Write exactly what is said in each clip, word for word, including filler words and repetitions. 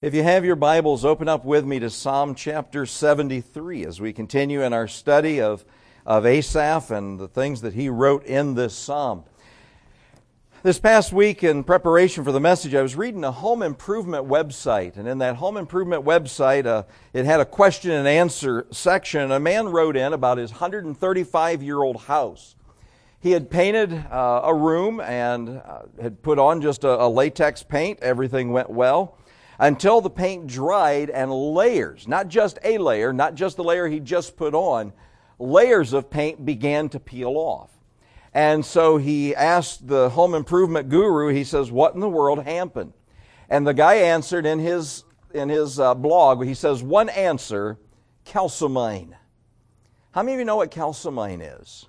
If you have your Bibles, open up with me to Psalm chapter seventy-three as we continue in our study of, of Asaph and the things that he wrote in this psalm. This past week, in preparation for the message, I was reading a home improvement website, and in that home improvement website, uh, it had a question and answer section, and a man wrote in about his one hundred thirty-five-year-old house. He had painted uh, a room and uh, had put on just a, a latex paint. Everything went well until the paint dried and layers, not just a layer, not just the layer he just put on, layers of paint began to peel off. And so he asked the home improvement guru, he says, what in the world happened? And the guy answered in his in his uh, blog, he says, one answer, calcimine. How many of you know what calcimine is?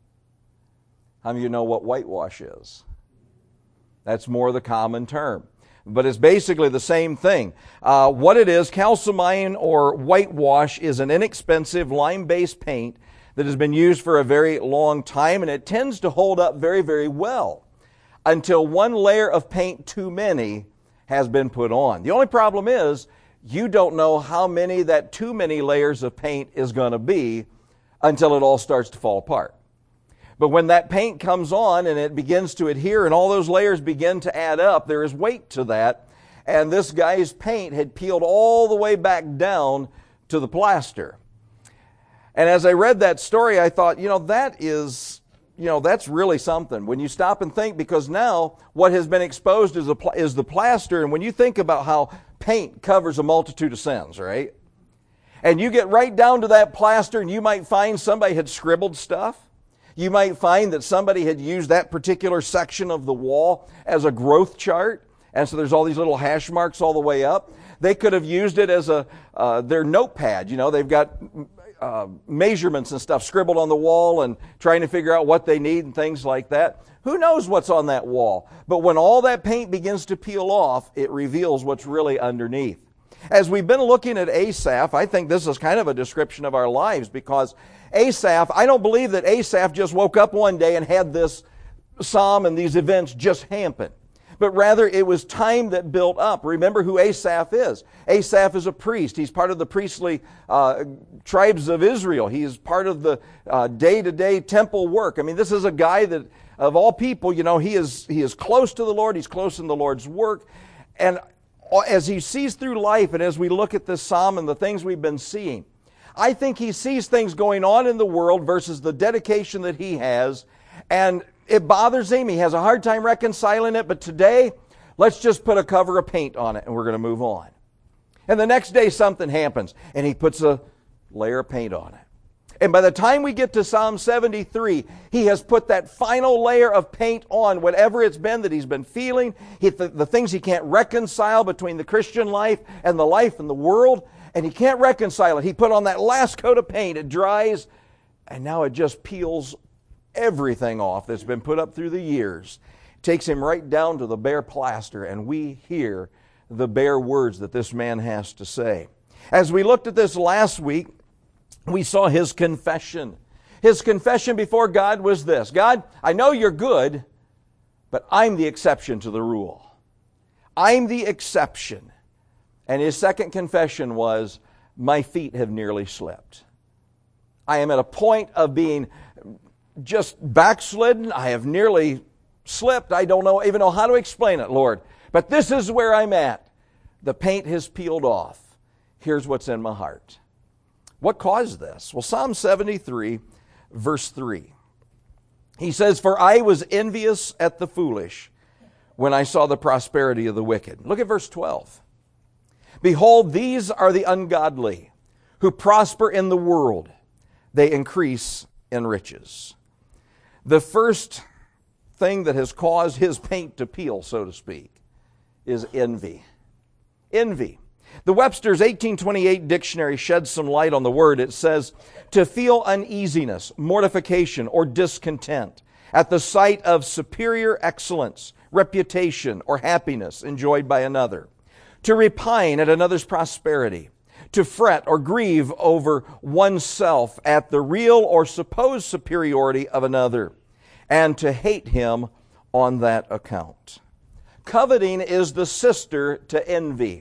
How many of you know what whitewash is? That's more the common term. But it's basically the same thing. Uh, what it is, calcimine or whitewash is an inexpensive lime-based paint that has been used for a very long time, and it tends to hold up very, very well until one layer of paint too many has been put on. The only problem is you don't know how many that too many layers of paint is going to be until it all starts to fall apart. But when that paint comes on and it begins to adhere and all those layers begin to add up, there is weight to that. And this guy's paint had peeled all the way back down to the plaster. And as I read that story, I thought, you know, that is, you know, that's really something. When you stop and think, because now what has been exposed is the, is the plaster. And when you think about how paint covers a multitude of sins, right? And you get right down to that plaster and you might find somebody had scribbled stuff. You might find that somebody had used that particular section of the wall as a growth chart, and so there's all these little hash marks all the way up. They could have used it as a uh, their notepad. You know, they've got uh, measurements and stuff scribbled on the wall and trying to figure out what they need and things like that. Who knows what's on that wall? But when all that paint begins to peel off, it reveals what's really underneath. As we've been looking at Asaph, I think this is kind of a description of our lives, because Asaph, I don't believe that Asaph just woke up one day and had this psalm and these events just happen. But rather, it was time that built up. Remember who Asaph is. Asaph is a priest. He's part of the priestly uh, tribes of Israel. He is part of the uh, day-to-day temple work. I mean, this is a guy that, of all people, you know, he is he is close to the Lord. He's close in the Lord's work. And as he sees through life, and as we look at this psalm and the things we've been seeing, I think he sees things going on in the world versus the dedication that he has, and it bothers him. He has a hard time reconciling it, but today, let's just put a cover of paint on it, and we're going to move on. And the next day, something happens, and he puts a layer of paint on it. And by the time we get to Psalm seventy-three, he has put that final layer of paint on whatever it's been that he's been feeling, he, the, the things he can't reconcile between the Christian life and the life in the world, and he can't reconcile it. He put on that last coat of paint, it dries, and now it just peels everything off that's been put up through the years. It takes him right down to the bare plaster, and we hear the bare words that this man has to say. As we looked at this last week, we saw his confession. His confession before God was this: God, I know you're good, but I'm the exception to the rule. I'm the exception. And his second confession was, my feet have nearly slipped. I am at a point of being just backslidden. I have nearly slipped. I don't know even know how to explain it, Lord. But this is where I'm at. The paint has peeled off. Here's what's in my heart. What caused this? Well, Psalm seventy-three, verse three. He says, for I was envious at the foolish when I saw the prosperity of the wicked. Look at verse twelve. Behold, these are the ungodly who prosper in the world. They increase in riches. The first thing that has caused his paint to peel, so to speak, is envy. Envy. The Webster's eighteen twenty-eight dictionary sheds some light on the word. It says, to feel uneasiness, mortification, or discontent at the sight of superior excellence, reputation, or happiness enjoyed by another. To repine at another's prosperity. To fret or grieve over oneself at the real or supposed superiority of another. And to hate him on that account. Coveting is the sister to envy.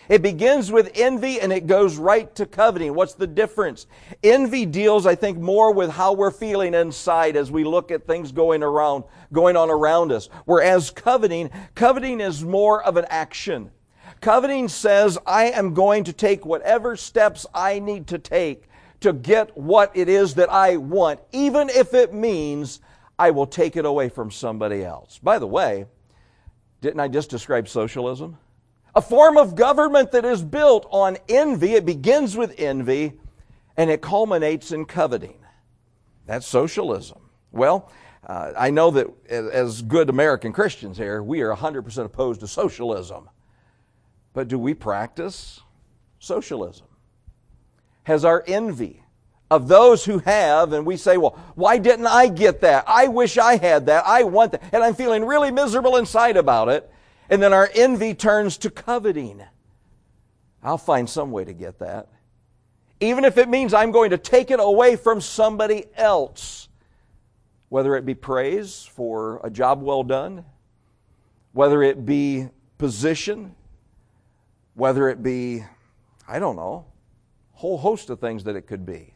It begins with envy and it goes right to coveting. What's the difference? Envy deals, I think, more with how we're feeling inside as we look at things going around, going on around us. Whereas coveting, coveting is more of an action. Coveting says, I am going to take whatever steps I need to take to get what it is that I want, even if it means I will take it away from somebody else. By the way, didn't I just describe socialism? A form of government that is built on envy. It begins with envy, and it culminates in coveting. That's socialism. Well, uh, I know that as good American Christians here, we are one hundred percent opposed to socialism. But do we practice socialism? Has our envy of those who have, and we say, well, why didn't I get that? I wish I had that. I want that. And I'm feeling really miserable inside about it. And then our envy turns to coveting. I'll find some way to get that. Even if it means I'm going to take it away from somebody else. Whether it be praise for a job well done, whether it be position, whether it be, I don't know, a whole host of things that it could be.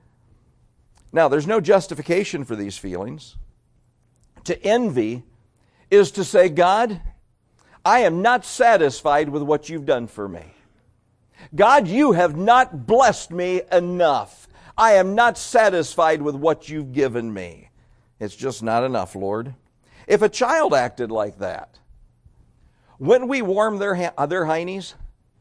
Now, there's no justification for these feelings. To envy is to say, God, I am not satisfied with what you've done for me. God, you have not blessed me enough. I am not satisfied with what you've given me. It's just not enough, Lord. If a child acted like that, wouldn't we warm their, ha- their heinies?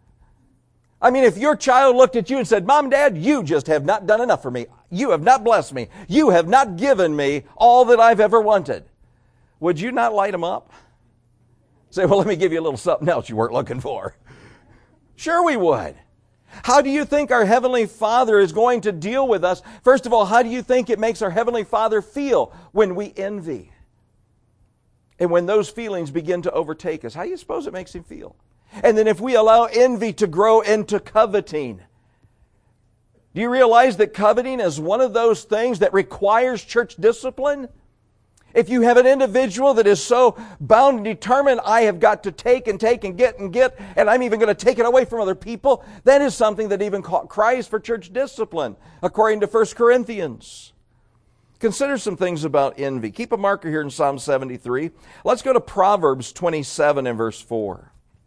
I mean, if your child looked at you and said, Mom, Dad, you just have not done enough for me. You have not blessed me. You have not given me all that I've ever wanted. Would you not light them up? Say, well, let me give you a little something else you weren't looking for. Sure we would. How do you think our Heavenly Father is going to deal with us? First of all, how do you think it makes our Heavenly Father feel when we envy? And when those feelings begin to overtake us, how do you suppose it makes Him feel? And then if we allow envy to grow into coveting, do you realize that coveting is one of those things that requires church discipline? If you have an individual that is so bound and determined, I have got to take and take and get and get, and I'm even going to take it away from other people, that is something that even cries for church discipline, according to First Corinthians. Consider some things about envy. Keep a marker here in Psalm seventy-three. Let's go to Proverbs twenty-seven and verse four.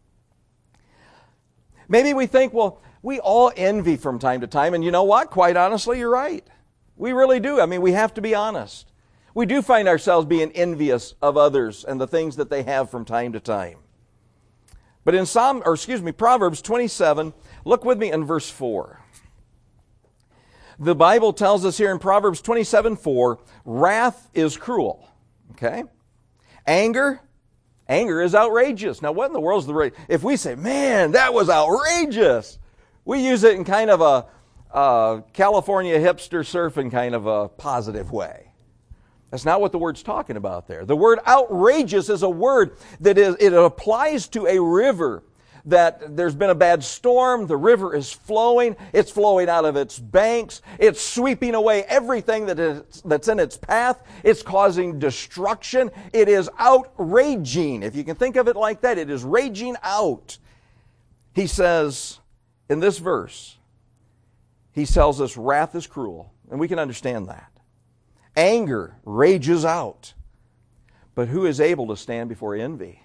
Maybe we think, well, we all envy from time to time, and you know what? Quite honestly, you're right. We really do. I mean, we have to be honest. We do find ourselves being envious of others and the things that they have from time to time. But in Psalm, or excuse me, Proverbs twenty-seven, look with me in verse four. The Bible tells us here in Proverbs twenty-seven four, wrath is cruel. Okay? Anger, anger is outrageous. Now, what in the world is the rage? If we say, man, that was outrageous, we use it in kind of a uh, California hipster surfing kind of a positive way. That's not what the word's talking about there. The word outrageous is a word that is, it applies to a river that there's been a bad storm, the river is flowing, it's flowing out of its banks, it's sweeping away everything that is, that's in its path, it's causing destruction, it is outraging. If you can think of it like that, it is raging out. He says in this verse, he tells us wrath is cruel, and we can understand that. Anger rages out. But who is able to stand before envy?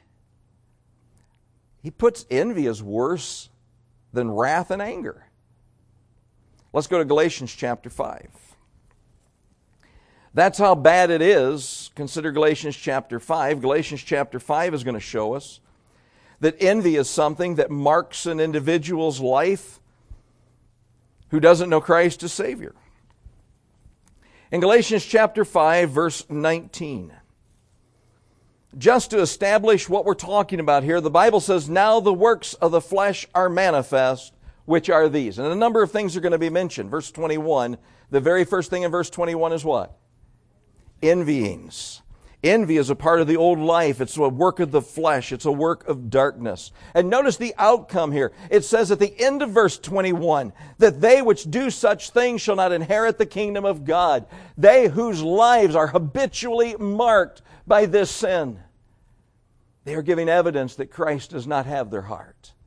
He puts envy as worse than wrath and anger. Let's go to Galatians chapter five. That's how bad it is. Consider Galatians chapter five. Galatians chapter five is going to show us that envy is something that marks an individual's life who doesn't know Christ as Savior. In Galatians chapter five, verse nineteen, just to establish what we're talking about here, the Bible says, now the works of the flesh are manifest, which are these. And a number of things are going to be mentioned. Verse twenty-one, the very first thing in verse twenty-one is what? Envyings. Envy is a part of the old life. It's a work of the flesh. It's a work of darkness. And notice the outcome here. It says at the end of verse twenty-one, that they which do such things shall not inherit the kingdom of God. They whose lives are habitually marked by this sin. They are giving evidence that Christ does not have their heart.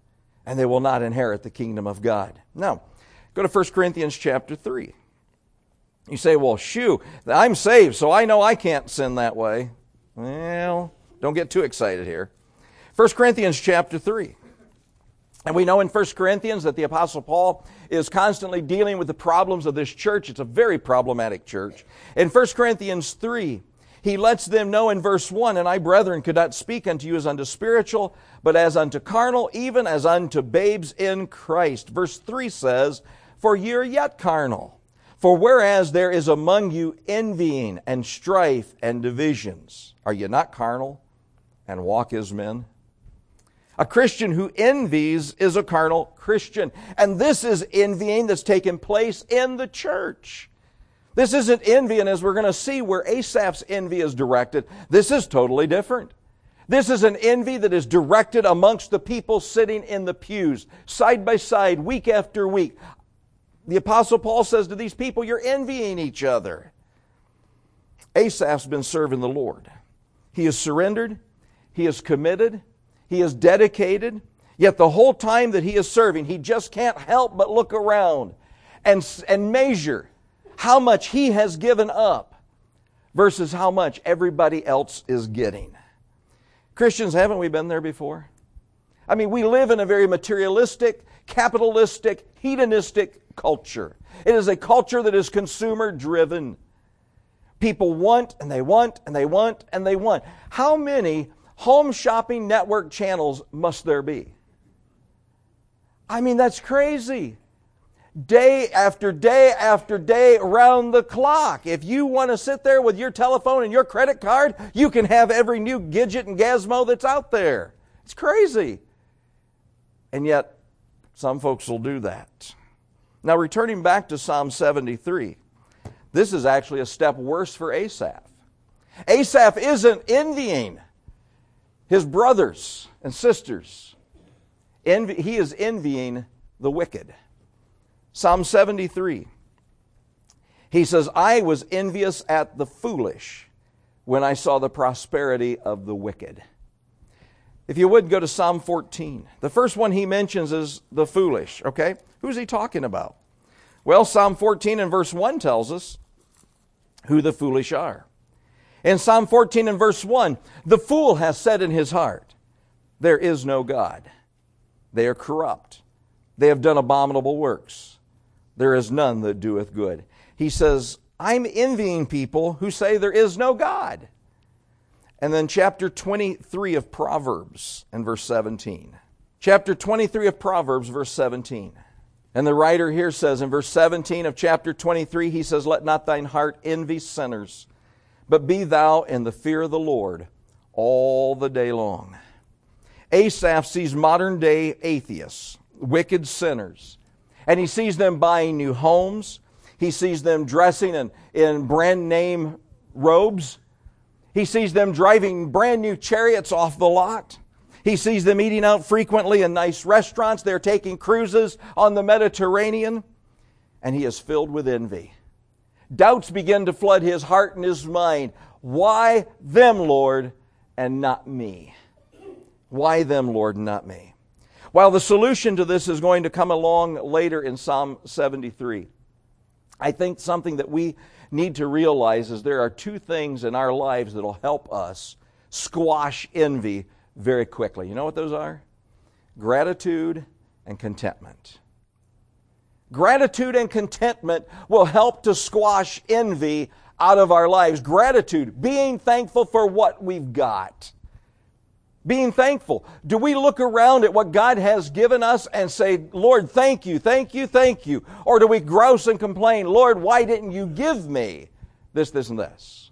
and they will not inherit the kingdom of God. Now, go to First Corinthians chapter three. You say, well, shoo, I'm saved, so I know I can't sin that way. Well, don't get too excited here. First Corinthians chapter three. And we know in First Corinthians that the Apostle Paul is constantly dealing with the problems of this church. It's a very problematic church. In First Corinthians three, he lets them know in verse one, And I, brethren, could not speak unto you as unto spiritual, but as unto carnal, even as unto babes in Christ. Verse three says, For ye are yet carnal. For whereas there is among you envying and strife and divisions, are ye not carnal and walk as men? A Christian who envies is a carnal Christian. And this is envying that's taken place in the church. This isn't envy, and as we're going to see where Asaph's envy is directed, this is totally different. This is an envy that is directed amongst the people sitting in the pews, side by side, week after week. The Apostle Paul says to these people, you're envying each other. Asaph's been serving the Lord. He is surrendered. He is committed. He is dedicated, yet the whole time that he is serving, he just can't help but look around and, and measure how much he has given up versus how much everybody else is getting. Christians, haven't we been there before? I mean, we live in a very materialistic, capitalistic, hedonistic culture. It is a culture that is consumer-driven. People want, and they want, and they want, and they want. How many home shopping network channels must there be? I mean, that's crazy. Day after day after day, around the clock. If you want to sit there with your telephone and your credit card, you can have every new gadget and gizmo that's out there. It's crazy. And yet, some folks will do that. Now, returning back to Psalm seventy-three, this is actually a step worse for Asaph. Asaph isn't envying his brothers and sisters. Envy, he is envying the wicked. Psalm seventy-three. He says, I was envious at the foolish when I saw the prosperity of the wicked. If you would, go to Psalm fourteen. The first one he mentions is the foolish, okay? Who's he talking about? Well, Psalm fourteen and verse one tells us who the foolish are. In Psalm fourteen and verse one, the fool has said in his heart, there is no God. They are corrupt. They have done abominable works. There is none that doeth good. He says, I'm envying people who say there is no God. And then chapter twenty-three of Proverbs and verse seventeen. Chapter twenty-three of Proverbs, verse seventeen. And the writer here says in verse seventeen of chapter twenty-three, he says, let not thine heart envy sinners, but be thou in the fear of the Lord all the day long. Asaph sees modern day atheists, wicked sinners, and he sees them buying new homes. He sees them dressing in, in brand name robes. He sees them driving brand new chariots off the lot. He sees them eating out frequently in nice restaurants. They're taking cruises on the Mediterranean. And he is filled with envy. Doubts begin to flood his heart and his mind. Why them, Lord, and not me? Why them, Lord, and not me? While the solution to this is going to come along later in Psalm seventy-three, I think something that we need to realize is there are two things in our lives that will help us squash envy very quickly. You know what those are? Gratitude and contentment. Gratitude and contentment will help to squash envy out of our lives. Gratitude, being thankful for what we've got. Being thankful. Do we look around at what God has given us and say, Lord, thank you, thank you, thank you? Or do we grouse and complain, Lord, why didn't you give me this, this, and this?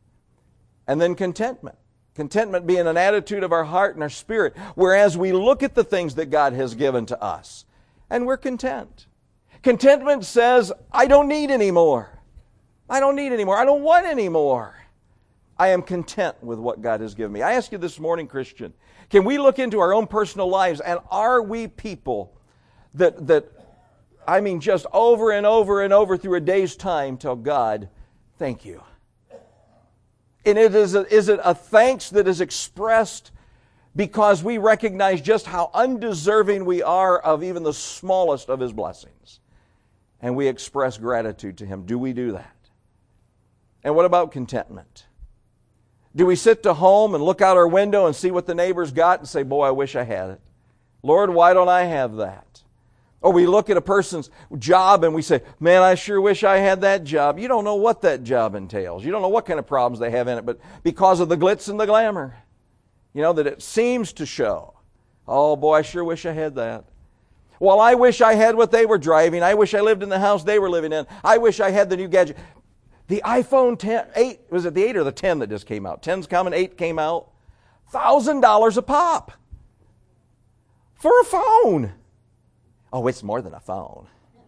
And then contentment. Contentment being an attitude of our heart and our spirit, whereas we look at the things that God has given to us, and we're content. Contentment says, I don't need any more. I don't need any more. I don't want any more. I am content with what God has given me. I ask you this morning, Christian, can we look into our own personal lives, and are we people that, that I mean, just over and over and over through a day's time tell God, thank you. And it is, a, is it a thanks that is expressed because we recognize just how undeserving we are of even the smallest of His blessings. And we express gratitude to Him. Do we do that? And what about contentment? Do we sit to home and look out our window and see what the neighbor's got and say, boy, I wish I had it. Lord, why don't I have that? Or we look at a person's job and we say, man, I sure wish I had that job. You don't know what that job entails. You don't know what kind of problems they have in it, but because of the glitz and the glamour, you know, that it seems to show. Oh, boy, I sure wish I had that. Well, I wish I had what they were driving. I wish I lived in the house they were living in. I wish I had the new gadget. The iPhone ten, eight, was it the eight or the ten that just came out? ten's coming, eight came out. one thousand dollars a pop for a phone. Oh, it's more than a phone.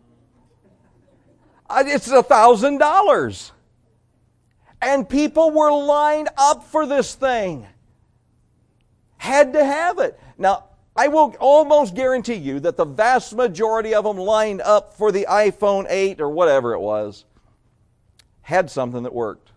It's one thousand dollars. And people were lined up for this thing. Had to have it. Now, I will almost guarantee you that the vast majority of them lined up for the iPhone eight or whatever it was had something that worked.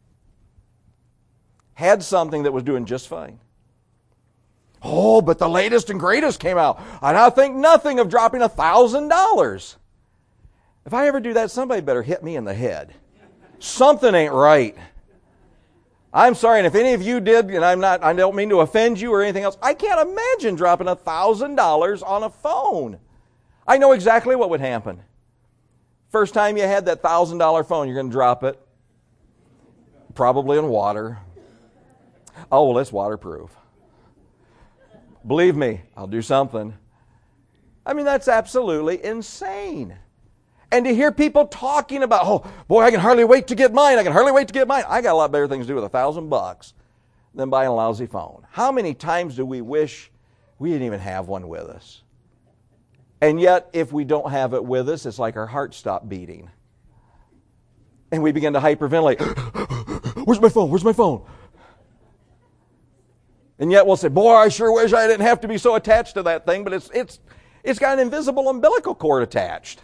Had something that was doing just fine. Oh, but the latest and greatest came out. And I think nothing of dropping one thousand dollars. If I ever do that, somebody better hit me in the head. Something ain't right. I'm sorry, and if any of you did, and I'm not, I don't mean to offend you or anything else, I can't imagine dropping one thousand dollars on a phone. I know exactly what would happen. First time you had that one thousand dollars phone, you're going to drop it. Probably in water. Oh, well, it's waterproof. Believe me, I'll do something. I mean, that's absolutely insane. And to hear people talking about, oh, boy, I can hardly wait to get mine. I can hardly wait to get mine. I got a lot better things to do with a thousand bucks than buying a lousy phone. How many times do we wish we didn't even have one with us? And yet, if we don't have it with us, it's like our heart stopped beating. And we begin to hyperventilate. Where's my phone? Where's my phone? And yet we'll say, boy, I sure wish I didn't have to be so attached to that thing, but it's it's it's got an invisible umbilical cord attached.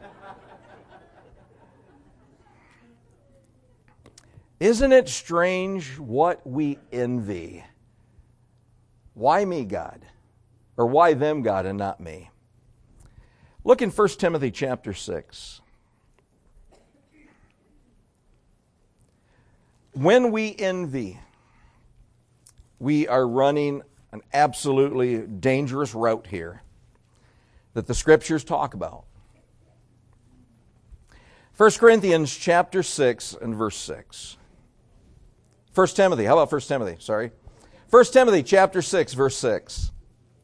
Isn't it strange what we envy? Why me, God? Or why them, God, and not me? Look in First Timothy chapter six. When we envy, we are running an absolutely dangerous route here that the Scriptures talk about. First Corinthians chapter six and verse six. First Timothy, how about First Timothy? Sorry. First Timothy chapter six, verse six.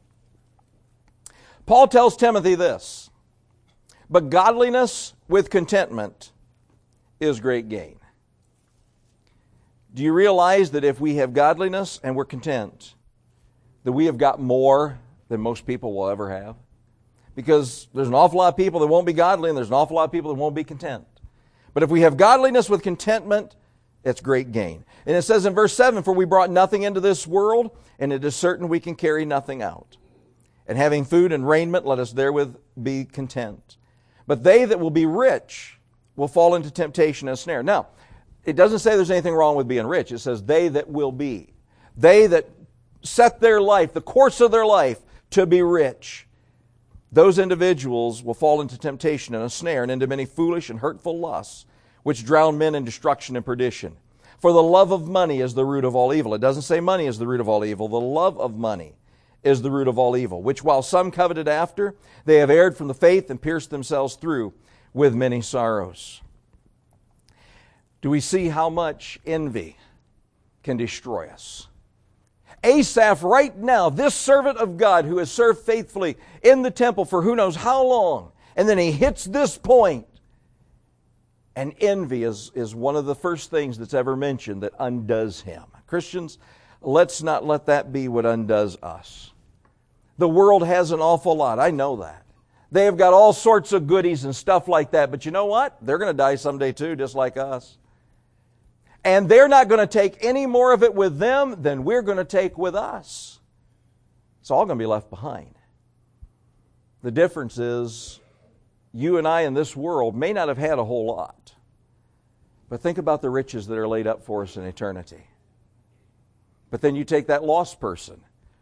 Paul tells Timothy this, but godliness with contentment is great gain. Do you realize that if we have godliness and we're content, that we have got more than most people will ever have? Because there's an awful lot of people that won't be godly, and there's an awful lot of people that won't be content. But if we have godliness with contentment, it's great gain. And it says in verse seven, for we brought nothing into this world, and it is certain we can carry nothing out. And having food and raiment, let us therewith be content. But they that will be rich will fall into temptation and snare. Now, it doesn't say there's anything wrong with being rich. It says they that will be. They that set their life, the course of their life, to be rich. Those individuals will fall into temptation and a snare and into many foolish and hurtful lusts, which drown men in destruction and perdition. For the love of money is the root of all evil. It doesn't say money is the root of all evil. The love of money is the root of all evil, which while some coveted after, they have erred from the faith and pierced themselves through with many sorrows. Do we see how much envy can destroy us? Asaph right now, this servant of God who has served faithfully in the temple for who knows how long, and then he hits this point, and envy is, is one of the first things that's ever mentioned that undoes him. Christians, let's not let that be what undoes us. The world has an awful lot, I know that. They have got all sorts of goodies and stuff like that, but you know what? They're going to die someday too, just like us. And they're not going to take any more of it with them than we're going to take with us. It's all going to be left behind. The difference is you and I in this world may not have had a whole lot, but think about the riches that are laid up for us in eternity. But then you take that lost person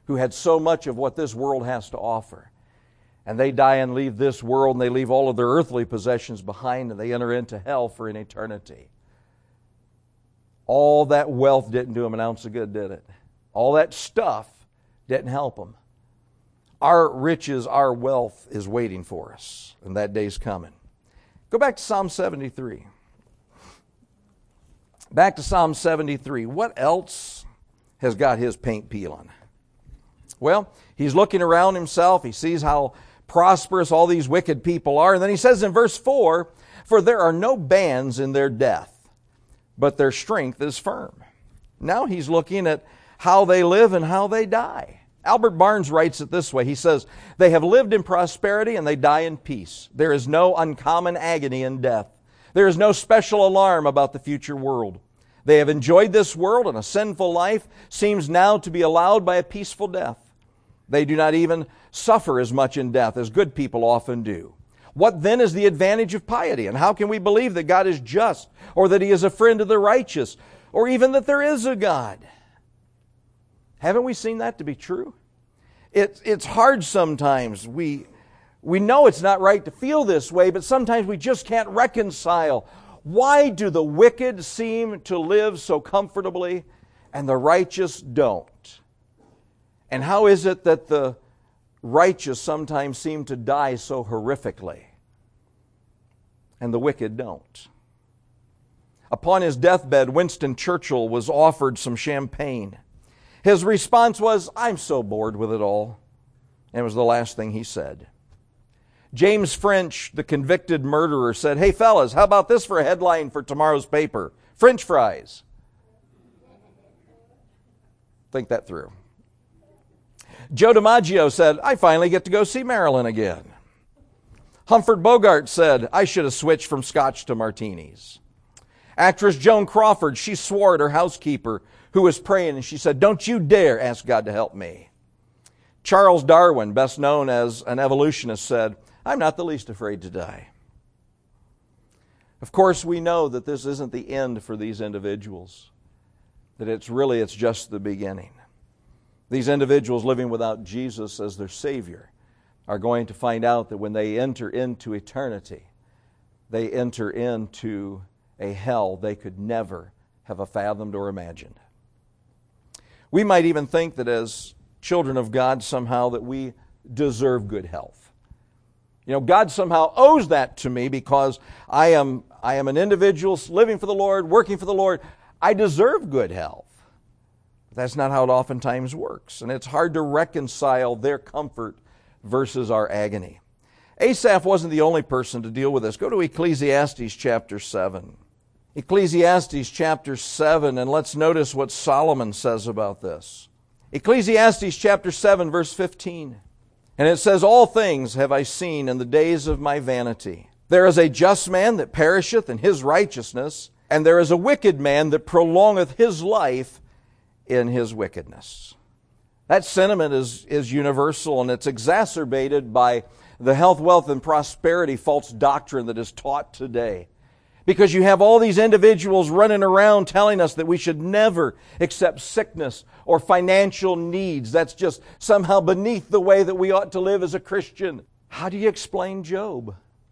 who had so much of what this world has to offer. And they die and leave this world, and they leave all of their earthly possessions behind, and they enter into hell for an eternity. All that wealth didn't do them an ounce of good, did it? All that stuff didn't help them. Our riches, our wealth is waiting for us, and that day's coming. Go back to Psalm seventy-three. Back to Psalm seventy-three. What else has got his paint peeling? Well, he's looking around himself. He sees how prosperous all these wicked people are. And then he says in verse four, "For there are no bands in their death, but their strength is firm." Now he's looking at how they live and how they die. Albert Barnes writes it this way. He says, "They have lived in prosperity and they die in peace. There is no uncommon agony in death. There is no special alarm about the future world. They have enjoyed this world, and a sinful life seems now to be allowed by a peaceful death. They do not even suffer as much in death as good people often do. What then is the advantage of piety? And how can we believe that God is just, or that He is a friend of the righteous, or even that there is a God?" Haven't we seen that to be true? It, it's hard sometimes. We, we know it's not right to feel this way, but sometimes we just can't reconcile. Why do the wicked seem to live so comfortably and the righteous don't? And how is it that the righteous sometimes seem to die so horrifically and the wicked don't? Upon his deathbed, Winston Churchill was offered some champagne. His response was, "I'm so bored with it all." And it was the last thing he said. James French, the convicted murderer, said, "Hey fellas, how about this for a headline for tomorrow's paper? French fries." Think that through. Joe DiMaggio said, "I finally get to go see Marilyn again." Humphrey Bogart said, "I should have switched from scotch to martinis." Actress Joan Crawford, she swore at her housekeeper who was praying, and she said, "Don't you dare ask God to help me." Charles Darwin, best known as an evolutionist, said, "I'm not the least afraid to die." Of course, we know that this isn't the end for these individuals, that it's really, it's just the beginning. These individuals living without Jesus as their Savior are going to find out that when they enter into eternity, they enter into a hell they could never have fathomed or imagined. We might even think that as children of God somehow that we deserve good health. You know, God somehow owes that to me because I am, I am an individual living for the Lord, working for the Lord. I deserve good health. That's not how it oftentimes works. And it's hard to reconcile their comfort versus our agony. Asaph wasn't the only person to deal with this. Go to Ecclesiastes chapter seven. Ecclesiastes chapter seven, and let's notice what Solomon says about this. Ecclesiastes chapter seven, verse fifteen. And it says, "All things have I seen in the days of my vanity. There is a just man that perisheth in his righteousness, and there is a wicked man that prolongeth his life in his wickedness." That sentiment is, is universal, and it's exacerbated by the health, wealth, and prosperity false doctrine that is taught today. Because you have all these individuals running around telling us that we should never accept sickness or financial needs. That's just somehow beneath the way that we ought to live as a Christian. How do you explain Job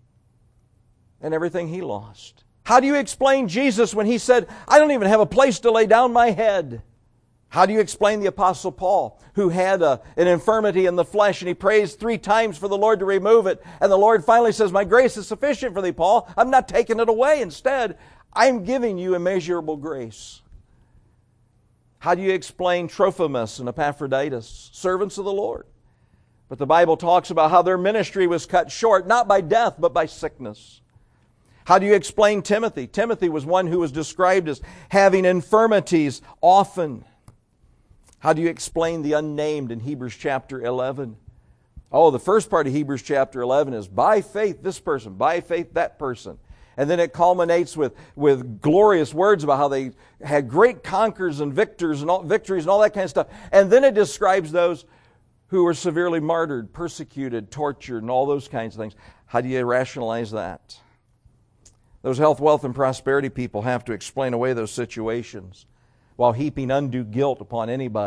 and everything he lost? How do you explain Jesus when He said, "I don't even have a place to lay down my head"? How do you explain the Apostle Paul, who had a, an infirmity in the flesh, and he prays three times for the Lord to remove it, and the Lord finally says, "My grace is sufficient for thee, Paul. I'm not taking it away. Instead, I'm giving you immeasurable grace"? How do you explain Trophimus and Epaphroditus, servants of the Lord? But the Bible talks about how their ministry was cut short, not by death, but by sickness. How do you explain Timothy? Timothy was one who was described as having infirmities often. How do you explain the unnamed in Hebrews chapter eleven? Oh, the first part of Hebrews chapter eleven is by faith this person, by faith that person. And then it culminates with, with glorious words about how they had great conquerors and victors and all, victories and all that kind of stuff. And then it describes those who were severely martyred, persecuted, tortured, and all those kinds of things. How do you rationalize that? Those health, wealth, and prosperity people have to explain away those situations while heaping undue guilt upon anybody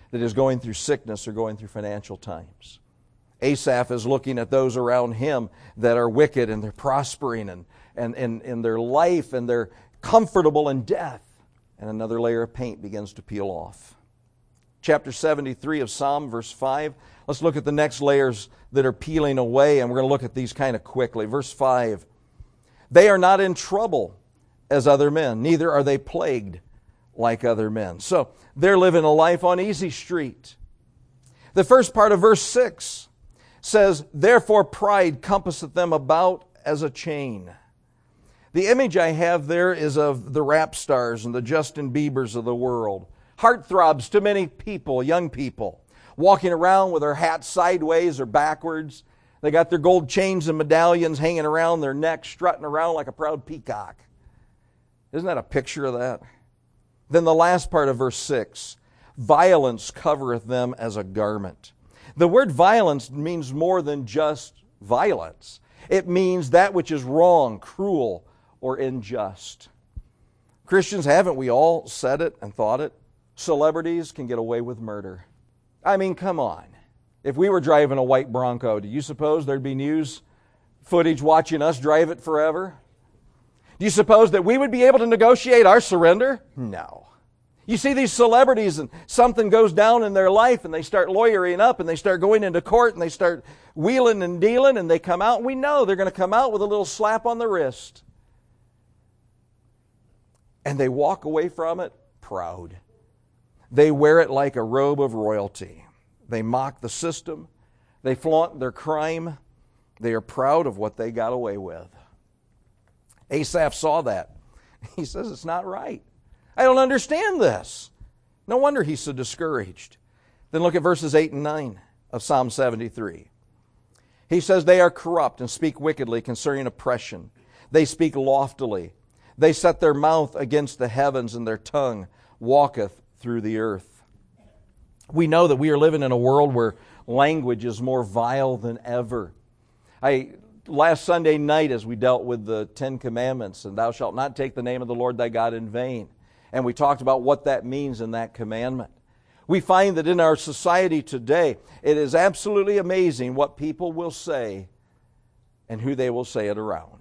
that is going through sickness or going through financial times. Asaph is looking at those around him that are wicked and they're prospering and, and, and in their life and they're comfortable in death. And another layer of paint begins to peel off. Chapter seventy-three of Psalm, verse five. Let's look at the next layers that are peeling away, and we're going to look at these kind of quickly. Verse five. They are not in trouble as other men, neither are they plagued like other men. So they're living a life on easy street. The first part of verse six says, therefore pride compasseth them about as a chain. The image I have there is of the rap stars and the Justin Biebers of the world. Heartthrobs to many people, young people, walking around with their hats sideways or backwards. They got their gold chains and medallions hanging around their necks, strutting around like a proud peacock. Isn't that a picture of that? Then the last part of verse six, violence covereth them as a garment. The word violence means more than just violence. It means that which is wrong, cruel, or unjust. Christians, haven't we all said it and thought it? Celebrities can get away with murder. I mean, come on. If we were driving a white Bronco, do you suppose there'd be news footage watching us drive it forever? Do you suppose that we would be able to negotiate our surrender? No. You see these celebrities and something goes down in their life and they start lawyering up and they start going into court and they start wheeling and dealing and they come out and we know they're going to come out with a little slap on the wrist. And they walk away from it proud. They wear it like a robe of royalty. They mock the system. They flaunt their crime. They are proud of what they got away with. Asaph saw that. He says, it's not right. I don't understand this. No wonder he's so discouraged. Then look at verses eight and nine of Psalm seventy-three. He says, they are corrupt and speak wickedly concerning oppression. They speak loftily. They set their mouth against the heavens, and their tongue walketh through the earth. We know that we are living in a world where language is more vile than ever. I last Sunday night, as we dealt with the Ten Commandments, and thou shalt not take the name of the Lord thy God in vain, and we talked about what that means in that commandment. We find that in our society today, it is absolutely amazing what people will say and who they will say it around.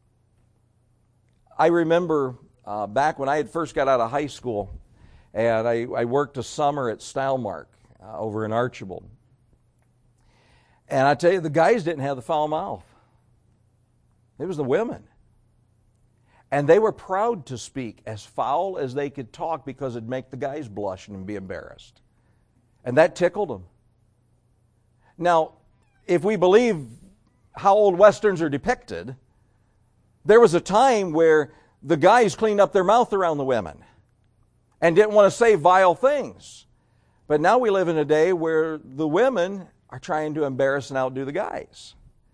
I remember uh, back when I had first got out of high school, and I, I worked a summer at Stylemark uh, over in Archibald. And I tell you, the guys didn't have the foul mouth. It was the women. And they were proud to speak as foul as they could talk because it'd make the guys blush and be embarrassed. And that tickled them. Now, if we believe how old Westerns are depicted, there was a time where the guys cleaned up their mouth around the women and didn't want to say vile things. But now we live in a day where the women are trying to embarrass and outdo the guys.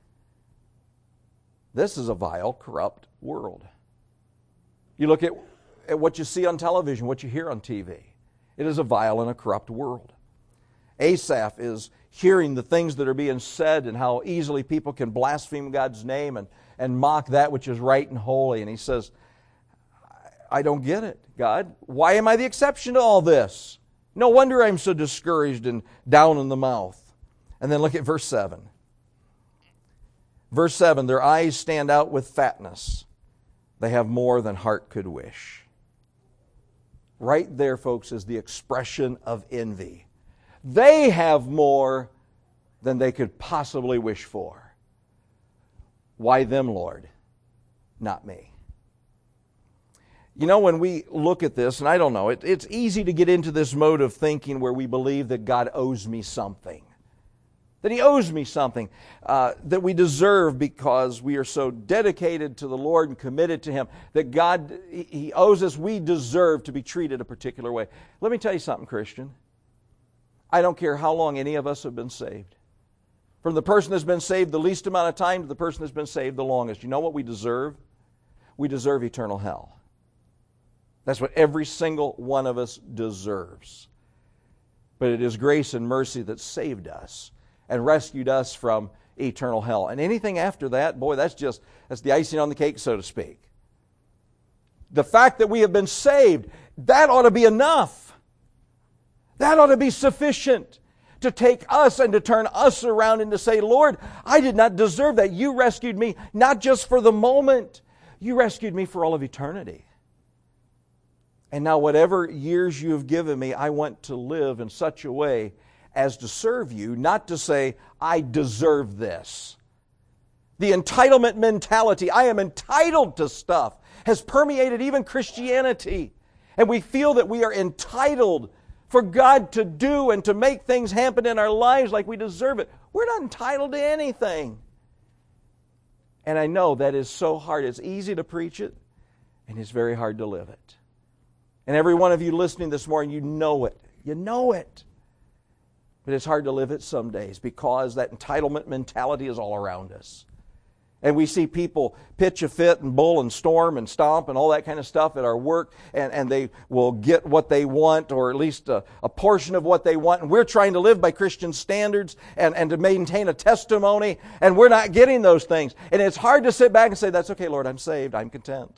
This is a vile, corrupt world. You look at, at what you see on television, what you hear on T V. It is a vile and a corrupt world. Asaph is hearing the things that are being said and how easily people can blaspheme God's name and, and mock that which is right and holy. And he says, I don't get it, God. Why am I the exception to all this? No wonder I'm so discouraged and down in the mouth. And then look at verse seven. Verse seven, their eyes stand out with fatness. They have more than heart could wish. Right there, folks, is the expression of envy. They have more than they could possibly wish for. Why them, Lord? Not me. You know, when we look at this, and I don't know, it, it's easy to get into this mode of thinking where we believe that God owes me something. That He owes me something uh, that we deserve because we are so dedicated to the Lord and committed to Him. That God, He owes us, we deserve to be treated a particular way. Let me tell you something, Christian. I don't care how long any of us have been saved. From the person that's been saved the least amount of time to the person that's been saved the longest. You know what we deserve? We deserve eternal hell. That's what every single one of us deserves. But it is grace and mercy that saved us and rescued us from eternal hell. And anything after that, boy, that's just, that's the icing on the cake, so to speak. The fact that we have been saved, that ought to be enough. That ought to be sufficient to take us and to turn us around and to say, Lord, I did not deserve that. You rescued me not just for the moment. You rescued me for all of eternity. And now whatever years you have given me, I want to live in such a way as to serve you, not to say, I deserve this. The entitlement mentality, I am entitled to stuff, has permeated even Christianity. And we feel that we are entitled for God to do and to make things happen in our lives like we deserve it. We're not entitled to anything. And I know that is so hard. It's easy to preach it, and it's very hard to live it. And every one of you listening this morning, you know it. You know it. But it's hard to live it some days because that entitlement mentality is all around us. And we see people pitch a fit and bull and storm and stomp and all that kind of stuff at our work, and, and they will get what they want, or at least a, a portion of what they want. And we're trying to live by Christian standards and, and to maintain a testimony, and we're not getting those things. And it's hard to sit back and say, that's okay, Lord, I'm saved, I'm content.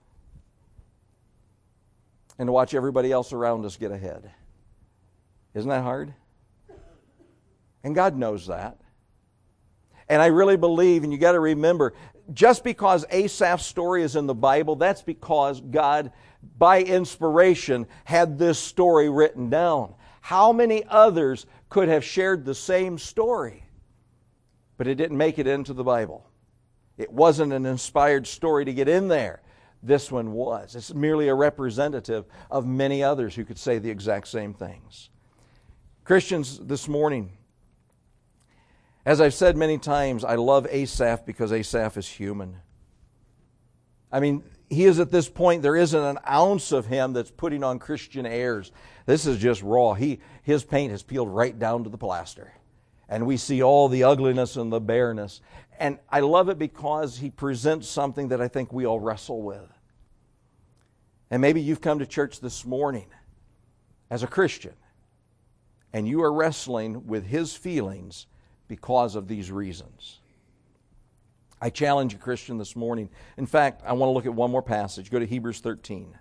And to watch everybody else around us get ahead. Isn't that hard? And God knows that. And I really believe, and you got to remember, just because Asaph's story is in the Bible, that's because God, by inspiration, had this story written down. How many others could have shared the same story? But it didn't make it into the Bible. It wasn't an inspired story to get in there. This one was. It's merely a representative of many others who could say the exact same things. Christians, this morning, as I've said many times, I love Asaph because Asaph is human. I mean, he is at this point, there isn't an ounce of him that's putting on Christian airs. This is just raw. He, his paint has peeled right down to the plaster. And we see all the ugliness and the bareness. And I love it because he presents something that I think we all wrestle with. And maybe you've come to church this morning as a Christian, and you are wrestling with his feelings because of these reasons. I challenge you, Christian, this morning. In fact, I want to look at one more passage. Go to Hebrews thirteen.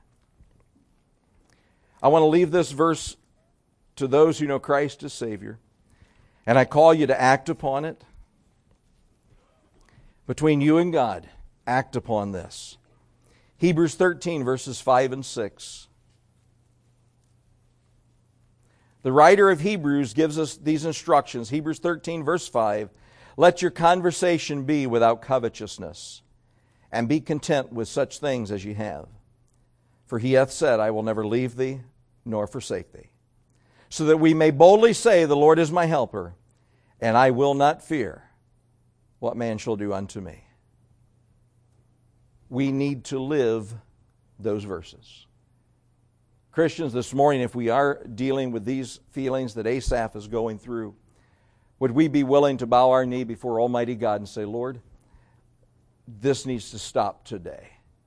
I want to leave this verse to those who know Christ as Savior, and I call you to act upon it. Between you and God, act upon this. Hebrews thirteen, verses five and six. The writer of Hebrews gives us these instructions. Hebrews thirteen, verse five. Let your conversation be without covetousness, and be content with such things as ye have. For he hath said, I will never leave thee, nor forsake thee. So that we may boldly say, the Lord is my helper, and I will not fear what man shall do unto me. We need to live those verses. Christians, this morning, if we are dealing with these feelings that Asaph is going through, would we be willing to bow our knee before Almighty God and say, Lord, this needs to stop today.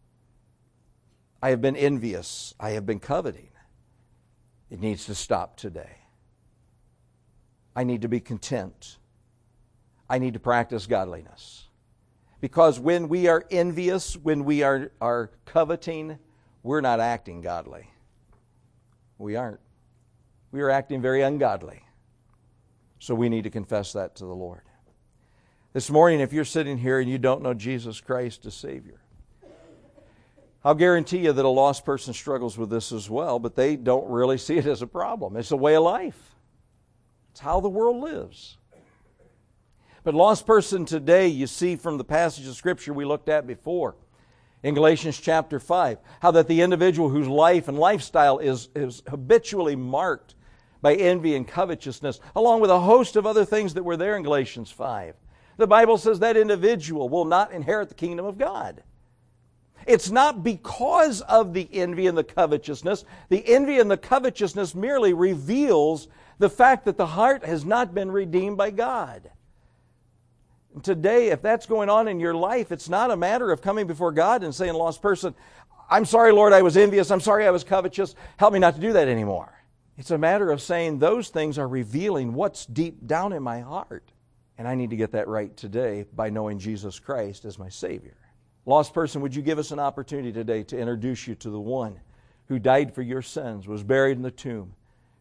I have been envious. I have been coveting. It needs to stop today. I need to be content. I need to practice godliness. Because when we are envious, when we are, are coveting, we're not acting godly. We aren't. We are acting very ungodly. So we need to confess that to the Lord. This morning, if you're sitting here and you don't know Jesus Christ as Savior, I'll guarantee you that a lost person struggles with this as well, but they don't really see it as a problem. It's a way of life. It's how the world lives. But lost person today, you see from the passage of Scripture we looked at before, in Galatians chapter five, how that the individual whose life and lifestyle is, is habitually marked by envy and covetousness, along with a host of other things that were there in Galatians five. The Bible says that individual will not inherit the kingdom of God. It's not because of the envy and the covetousness. The envy and the covetousness merely reveals the fact that the heart has not been redeemed by God. Today, if that's going on in your life, it's not a matter of coming before God and saying, lost person, I'm sorry, Lord, I was envious. I'm sorry I was covetous. Help me not to do that anymore. It's a matter of saying those things are revealing what's deep down in my heart. And I need to get that right today by knowing Jesus Christ as my Savior. Lost person, would you give us an opportunity today to introduce you to the one who died for your sins, was buried in the tomb,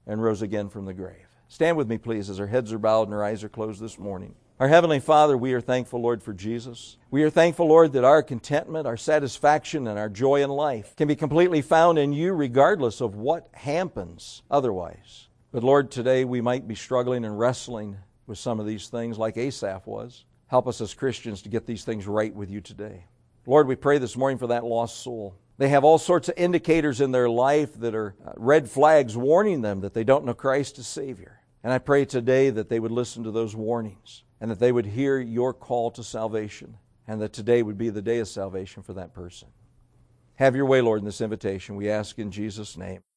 and rose again from the grave. Stand with me, please, as our heads are bowed and our eyes are closed this morning. Our Heavenly Father, we are thankful, Lord, for Jesus. We are thankful, Lord, that our contentment, our satisfaction, and our joy in life can be completely found in You regardless of what happens otherwise. But Lord, today we might be struggling and wrestling with some of these things like Asaph was. Help us as Christians to get these things right with You today. Lord, we pray this morning for that lost soul. They have all sorts of indicators in their life that are red flags warning them that they don't know Christ as Savior. And I pray today that they would listen to those warnings and that they would hear Your call to salvation, and that today would be the day of salvation for that person. Have Your way, Lord, in this invitation. We ask in Jesus' name.